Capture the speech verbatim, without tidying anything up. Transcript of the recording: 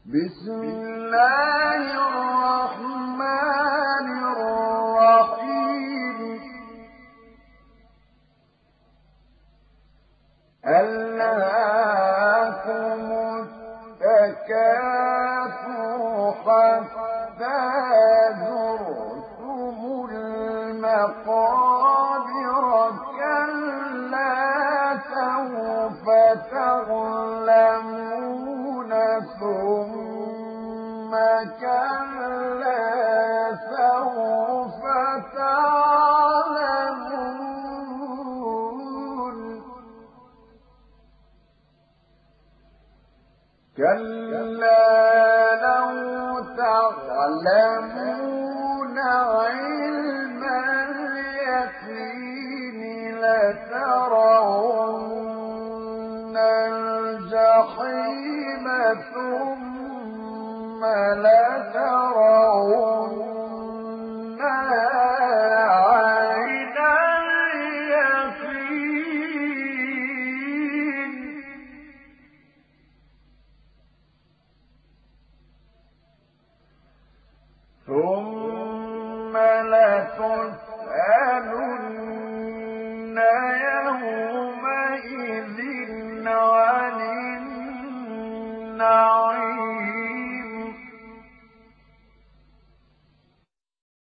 بسم الله الرحمن الرحيم ألهاكم التكاثر حتى زرتم المقابر كلا سوف تعلمون ثم كلا سوف تعلمون كلا لو تعلمون علم اليقين لترون الجحيم ثم لترونها عين اليقين ثم